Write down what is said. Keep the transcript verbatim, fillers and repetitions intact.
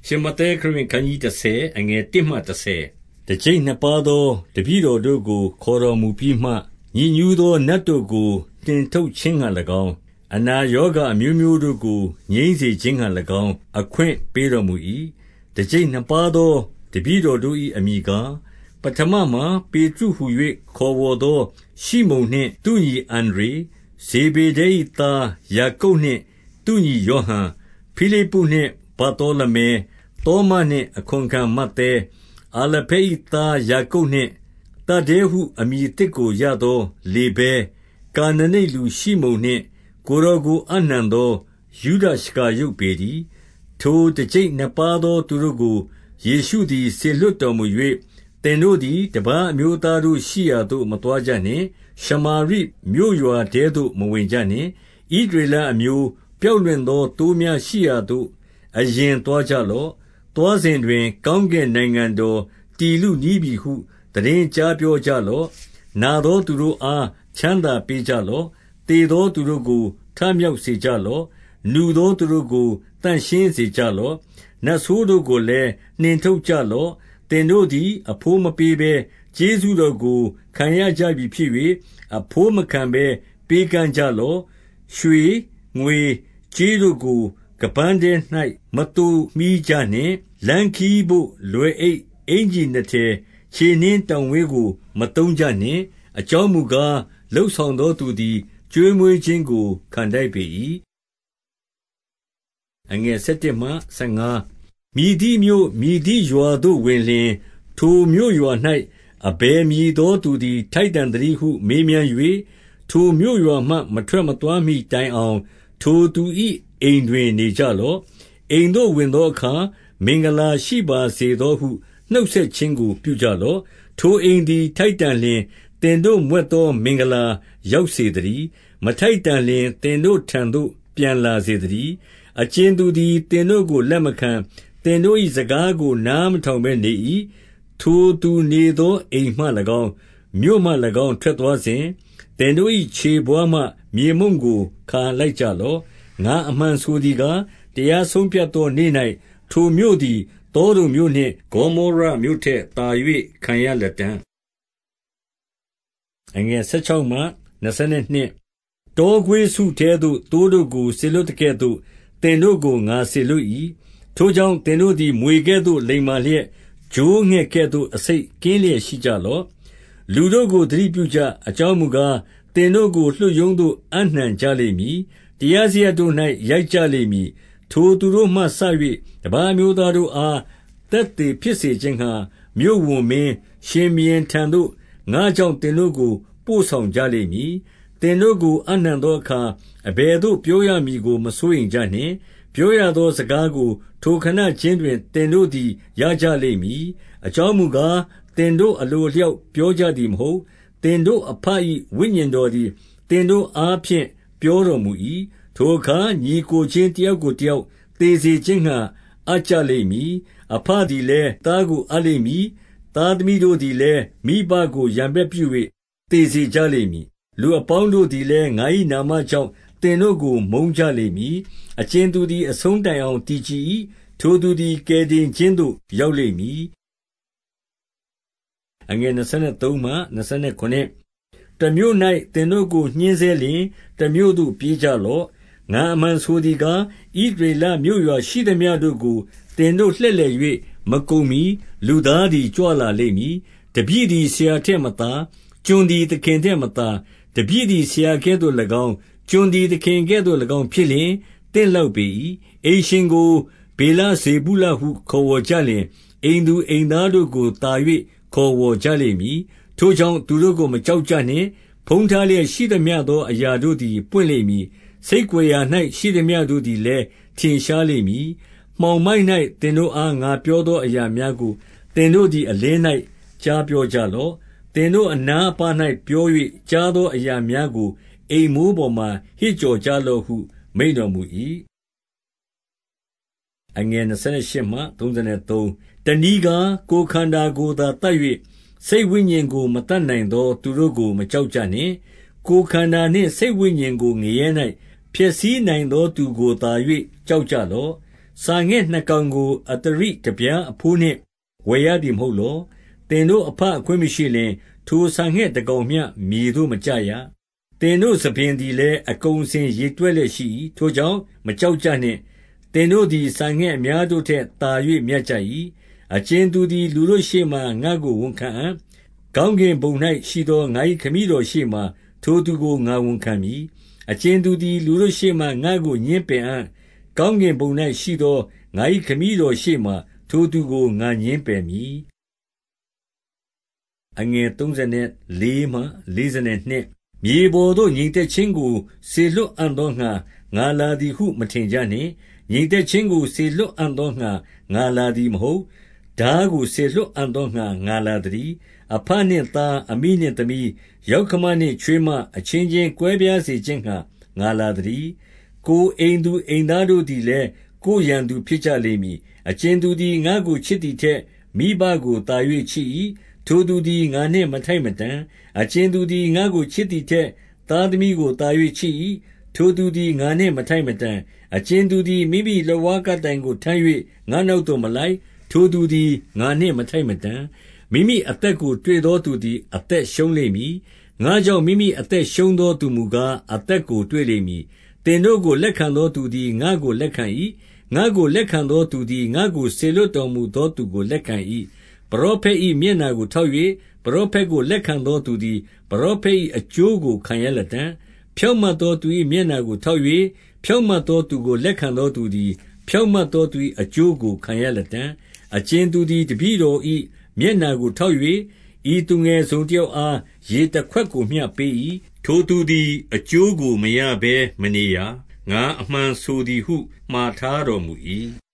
ရှင်မဿဲခရစ်ဝင်ခန်းကြီးတစ်ဆယ်အငယ်တစ်မှတစ်ဆယ်တစ်ကျိပ်နှစ်ပါးသောတပည့်တော်တို့ကိုခေါ်တော်မူပြီးမှညဉ့်ညူးသောနတ်တို့ကိုတင်ထုတ်ခြင်းငှါ၎င်းအနာရောဂါအမျိုးမျိုးတို့ကိုငြိမ်းစေခြင်းငှါ၎င်းအခွင့်ပေးတော်မူ၏တစ်ကျိပ်နှစ်ပါးသောတပည့်တော်တို့၏အမည်ကားပထမမှာပေတရုဟု၍ခေါ်ဝေါ်သောရှိမုန်နှင့်သူညီအန္ဒြေဇေဗေဒဲ၏သားယာကုပ်နှင့်သူညီယောဟန်ဖိလိပ္ပုနှင့်ဗာသောလမဲသောမနှင့်အခွန်ခံမဿဲအာလဖဲ၏သားယာကုပ်နှင့်တဒဲဟုအမည်သစ်ကိုရသောလေဗဲကာနနိတ်လူရှိမုန်နှင့်ကိုယ်တော်ကိုအပ်နှံသောယုဒရှကာရုတ်ပေတည်းထိုတစ်ကျိပ်နှစ်ပါးသောသူတို့ကိုယေရှုသည်စေလွှတ်တော်မူ၍သင်တို့သည်တပါးအမျိုးသားတို့ရှိရာသို့မသွားကြနှင့်ရှမာရိမြို့ရွာထဲသို့မဝင်ကြနှင့်ဣသရေလအမျိုးပျောက်လွင့်သောသိုးများရှိရာသို့အရင်သွားကြလော့သွားစဉ်တွင်ကောင်းကင်နိုင်ငံတော်တည်လုနီးပြီဟုသိတင်းကြားပြောကြလော့နာသောသူတို့အားချမ်းသာပေးကြလော့သေသောသူတို့ကိုထမြောက်စေကြလော့နူသောသူတို့ကိုတန့်ရှင်းစေကြလော့နတ်ဆိုးတို့ကိုလည်းနှင်ထုတ်ကြလော့သင်တို့သည်အဘိုးမပေးဘဲကျေးဇူးတော်ကိုခံရကြပြီဖြစ်၍အဘိုးမခံဘဲပေးကမ်းကြလော့ရွှေငွေကြေးတို့ကိုကပန်းထဲ၌မတူမိကြနှင့်လမ်းခီးဖို့လွယ်အိတ်အင်ကြီးနှစ်ထည်ခြေနှင်းတောင်ဝေးကိုမတုံးကြနှင့်အကြောင်းမူကားလှုပ်ဆောင်သောသူသည်ကျွေးမွေးခြင်းကိုခံထိုက်ပေ၏အငယ်၁၁မှ၁၅မြည်သည့်မြို့မြည်သည့်ရွာသို့ဝင်လျှင်ထိုမြို့ရွာ၌အဘယ်မည်သောသူသည်ထိုက်တန်သနည်းဟုမေးမြန်း၍ထိုမြို့ရွာမှမထွက်မသွားမှီတိုင်အောင်ထိုသူ၏အိမ်တွင်နေကြလော့အိမ်သို့ဝင်သောအခါမင်္ဂလာရှိပါစေသောဟုနှုတ်ဆက်ခြင်းကိုပြုကြလော့ထိုအိမ်သည်ထိုက်တန်လျှင်သင်တို့မြွက်သောမင်္ဂလာရောက်စေသတည်းမထိုက်တန်လျှင်သင်တို့ထံသို့ပြန်လာစေသတည်းအကြင်သူသည်သင်တို့ကိုလက်မခံသင်တို့၏စကားကိုနားမထောင်ဘဲနေ၏ထိုသူနေသောအိမ်မှ၎င်းမြို့မှ၎င်းထွက်သွားစဉ်သင်တို့၏ခြေဘဝါးမှမြေမှုန့်ကိုခါလိုက်ကြလော့ငါအမှန်ဆိုသည်ကားတရားဆုံးဖြတ်သောနေ့၌ထိုမြို့သည်သောဒုံမြို့နှင့်ဂေါမောရမြို့ထက်သာ၍ခံရလတံ့အငယ်၁၆မှ၂၂တောခွေးစုထဲသို့သိုးတို့ကိုစေလွှတ်သကဲ့သို့သင်တို့ကိုငါစေလွှတ်၏ထိုကြောင့်သင်တို့သည်မြွေကဲ့သို့လိမ္မာလျက်ချိုးငှက်ကဲ့သို့အဆိပ်ကင်းလျက်ရှိကြလော့လူတို့ကိုသတိပြုကြအကြောင်းမူကားသင်တို့ကိုလွှတ်ရုံးသို့အပ်နှံကြလိမ့်မည်တရားစရပ်တို့၌ရိုက်ကြလိမ့်မည်ထိုသူတို့မှစ၍တပါးအမျိုးသားတို့အားသက်သေဖြစ်စေခြင်းငှါမြို့ဝန်မင်းရှင်ဘုရင်ထံသို့ငါကြောင့်သင်တို့ကိုပို့ဆောင်ကြလိမ့်မည်သင်တို့ကိုအပ်နှံသောအခါအဘယ်သို့ပြောရမည်ကိုမစိုးရိမ်ကြနှင့်ပြောရသောစကားကိုထိုခဏခြင်းတွင်သင်တို့သည်ရကြလိမ့်မည်အကြောင်းမူကားသင်တို့အလိုအလျောက်ပြောကြသည်မဟုတ်သင်တို့အဘ၏ဝိညာဉ်တော်သည်သင်တို့အားဖြင့်ပြောတော်မူ၏ထိုအခါညီကိုချင်းတယောက်ကိုတယောက်သေစေခြင်းငှါအပ်ကြလိမ့်မည်အဘသည်လည်းသားကိုအပ်လိမ့်မည်သားသမီးတို့သည်လည်းမိဘကိုရန်ဘက်ပြု၍သေစေကြလိမ့်မည်လူအပေါင်းတို့သည်လည်းငါ၏နာမကြောင့်သင်တို့ကိုမုန်းကြလိမ့်မည်အကြင်သူသည်အဆုံးတိုင်အောင်တည်ကြည်၏ထိုသူသည်ကယ်တင်ခြင်းသို့ရောက်လိမ့်မည်အငယ်၂၃မှ၂၉တမြို့၌သင်တို့ကိုညှင်းဆဲလျင်တမြို့သို့ပြေးကြလော့ငါအမှန်ဆိုသည်ကားဣသရေလမြို့ရွာရှိသမျှတို့ကိုသင်တို့လှည့်လည်၍မကုန်မီလူသားသည်ကြွလာလိမ့်မည်တပည့်သည်ဆရာထက်မသာကျွန်သည်သခင်ထက်မသာတပည့်သည်ဆရာကဲ့သို့၎င်းကျွန်သည်သခင်ကဲ့သို့၎င်းဖြစ်လျင်တင့်လောက်ပေ၏အိမ်ရှင်ကိုဗေလဇေဗုလဟုခေါ်ဝေါ်ကြလျင်အိမ်သူအိမ်သားတို့ကိုသာ၍ခေါ်ဝေါ်ကြလိမ့်မည်ထိုကြောင့်သူတို့ကိုမကြောက်ကြနှင့်ဖုံးထားလျက်ရှိသမျှသောအရာတို့သည်ပွင့်လိမ့်မည်စိတ်ကြွယ်ရာ၌ရှိသမျှတို့သည်လည်းထင်ရှားလိမ့်မည်မှောင်မိုက်၌သင်တို့အားငါပြောသောအရာများကိုသင်တို့သည်အလင်း၌ကြားပြောကြလော့သင်တို့အနားအပါး၌ပြော၍ကြားသောအရာများကိုအိမ်မိုးပေါ်မှဟစ်ကြော်ကြလော့ဟုမိန့်တော်မူ၏အငယ်၂၈မှ၃၃တနည်းကားကိုယ်ခန္ဓာကိုသာတတ်၍စိတ်ဝိညာဉ်ကိုမတတ်နိုင်သောသူတို့ကိုမကြောက်ကြနှင့်ကိုယ်ခန္ဓာနှင့်စိတ်ဝိညာဉ်ကိုငရဲ၌ဖျက်ဆီးနိုင်သောသူကိုသာ၍ကြောက်ကြလော့စာငှက်နှစ်ကောင်ကိုအတရိတပြားအဖိုးနှင့်ဝယ်ရသည်မဟုတ်လော။သင်တို့အဘအခွင့်မရှိလျှင်ထိုစာငှက်တကောင်မျှမြေသို့မကျရ။သင်တို့ဆံပင်သည်လည်းအကုန်အစင်ရေတွက်လျက်ရှိ၏။ထိုကြောင့်မကြောက်ကြနှင့်။သင်တို့သည်စာငှက်အများတို့ထက်သာ၍မြတ်ကြ၏။အကြင်သူသည်လူတို့ရှေ့မှာငါ့ကိုဝန်ခံအံ့။ကောင်းကင်ဘုံ၌ရှိသောငါ၏ခမည်းတော်ရှေ့မှာထိုသူကိုငါဝန်ခံမည်။အကြင်သူသည်လူတို့ရှေ့မှာငါ့ကိုငြင်းပယ်အံ့။ကောင်းကင်ဘုံ၌ရှိသောငါ၏ခမည်းတော်ရှေ့မှာထိုသူကိုငါငြင်းပယ်မည်။မြေပေါ်သို့ငြိမ်သက်ခြင်းကိုစေလွှတ်အံ့သောငှါငါလာသည်ဟုမထင်ကြနှင့်။ငြိမ်သက်ခြင်းကိုစေလွှတ်အံ့သောငှါငါလာသည်မဟုတ်။ထားကိုစေလွှတ်အံ့သောငှါငါလာသတည်း။အဘနှင့်သားအမိနှင့်သမီးယောက္ခမနှင့်ချွေးမအချင်းချင်းကွဲပြားစေခြင်းငှါငါလာသတည်း။ကိုယ်အိမ်သူအိမ်သားတို့သည်လည်းကိုယ်ရန်သူဖြစ်ကြလိမ့်မည်။အကြင်သူသည်ငါ့ကိုချစ်သည်ထက်မိဘကိုသာ၍ချစ်၏။ထိုသူသည်ငါနှင့်မထိုက်မတန်။အကြင်သူသည်ငါ့ကိုချစ်သည်ထက်သားသမီးကိုသာ၍ချစ်၏။ထိုသူသည်ငါနှင့်မထိုက်မတန်။အကြင်သူသည်မိမိလက်ဝါးကပ်တိုင်ကိုထမ်း၍ငါနောက်သို့မလိုက်။ထိုသူသည်ငါနှင့်မထိုက်မတန်။မိမိအသက်ကိုတွေ့သောသူသည်အသက်ရှုံးလိမ့်မည်။ငါကြောင့်မိမိအသက်ရှုံးသောသူမူကားအသက်ကိုတွေ့လိမ့်မည်။သင်တို့ကိုလက်ခံသောသူသည်ငါ့ကိုလက်ခံ၏။ငါ့ကိုလက်ခံသောသူသည်ငါ့ကိုစေလွှတ်တော်မူသောသူကိုလက်ခံ၏။ပရောဖက်၏မျက်နှာကိုထောက်၍ပရောဖက်ကိုလက်ခံသောသူသည်ပရောဖက်၏အကျိုးကိုခံရလတံ့။ဖြောင့်မတ်သောသူ၏မျက်နှာကိုထောက်၍ဖြောင့်မတ်သောသူကိုလက်ခံသောသူသည်ဖြောင့်မတ်သောသူ၏အကျိုးကိုခံရလတံ့။အကြင်သူသည်တပည့်တော်၏မျက်နှာကိုထောက်၍ဤသူငယ်တစုံတယောက်အားရေတခွက်ကိုမျှပေး၏။ထိုသူသည်အကျိုးကိုမရဘဲမနေရ။ငါအမှန်ဆိုသည်ဟုမှာထားတော်မူ၏။